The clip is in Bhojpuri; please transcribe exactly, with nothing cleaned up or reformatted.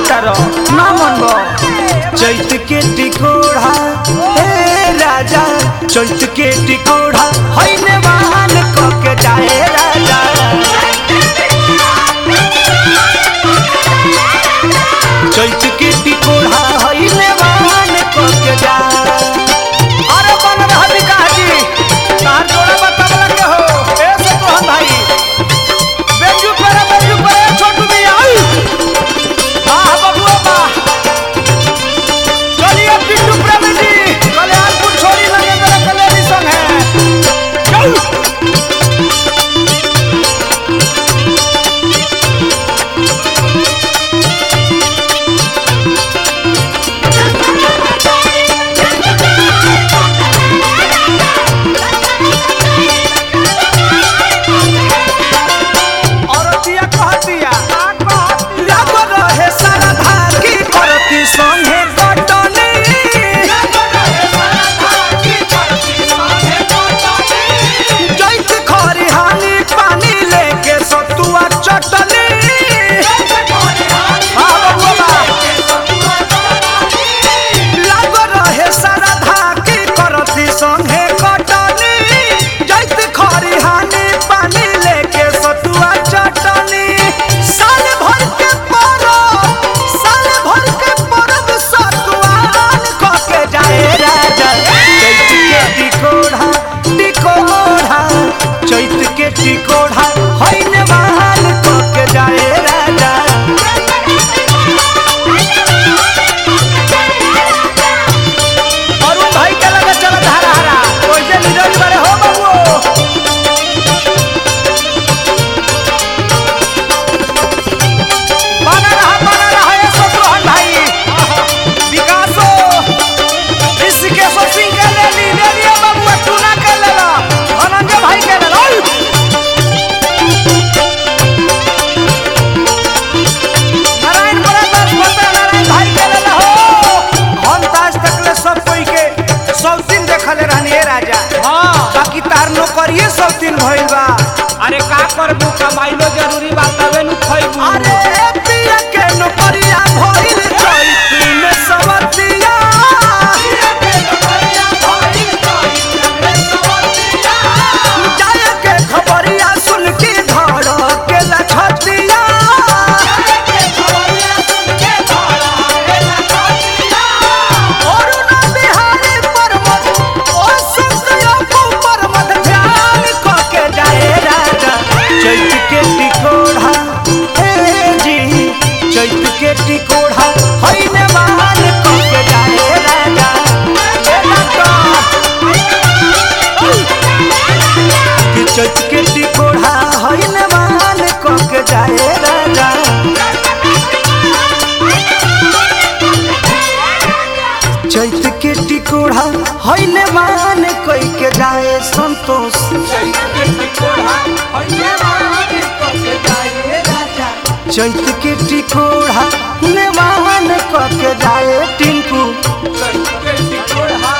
तारो ना मनबो चैत के टिकोड़ा ए राजा चैत के टिकोड़ा होइने मान क के जाए राजा चैत के टिकोड़ा होइने मान क के जा अरे बन रहा विकास जी तार जोड़ा बतावला के हो ए से तो हम भाई बेजू पर बेजू पर छोटू भी आई वाह बबुआ वाह चलिए पिंटू प्रेम जी कल्याणपुर छोड़ी लगे मेरा कल्याणी संग है चल टिकोड़ा होइने मान क के जाए राजा अरुण भाई के लगे चल धारा हरा ओइसे नीरज बारे हो बाबू बना रहा बना रहा ये शत्रुघ्न भाई विकासो ऋषिकेश सिंह के ले ली ले लिया बाबू टूना के ले ला धनंजय भाई के ले ला सौतीन देखले रहनी है राजा हां बाकी तार नो करिए सौतीन भइल बा अरे का करबू कमाइलो जरूरी बा तबे नु खइबू अरे पिया के नो करिया भइल चैत में सवतिया पिया के नो करिया भइल चैत में सवतिया जाय के खबरिया सुन के धड़ के लखतिया जाय के खबरिया सुन के धड़ के लखतिया और ना बिहारी चैत के टिकोड़ा ए जी चैत के टिकोड़ा होइने मान क के जाए राजा कि चैत के टिकोड़ा होइने मान क के जाए राजा चैत के टिकोड़ा होइने मान क के जाए संतोष चैत के टिकोड़ा होइने मान क के जाए राजा चैत के टिकोड़ा ने मान क के जाए टिंकू चैत के टिकोड़ा